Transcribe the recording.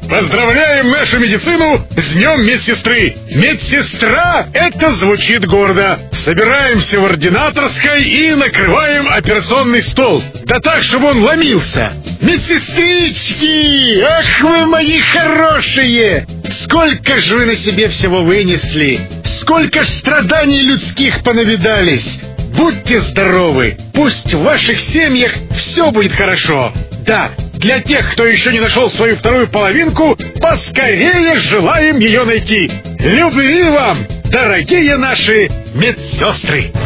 Поздравляем нашу медицину с Днем медсестры! Медсестра — это звучит гордо. Собираемся в ординаторской и накрываем операционный стол. Да так, чтобы он ломился. Медсестрички! Ах вы мои хорошие! Сколько же вы на себе всего вынесли! Сколько ж страданий людских понавидались! Будьте здоровы! Пусть в ваших семьях все будет хорошо! Да, для тех, кто еще не нашел свою вторую половинку, поскорее желаем ее найти! Любви вам, дорогие наши медсестры!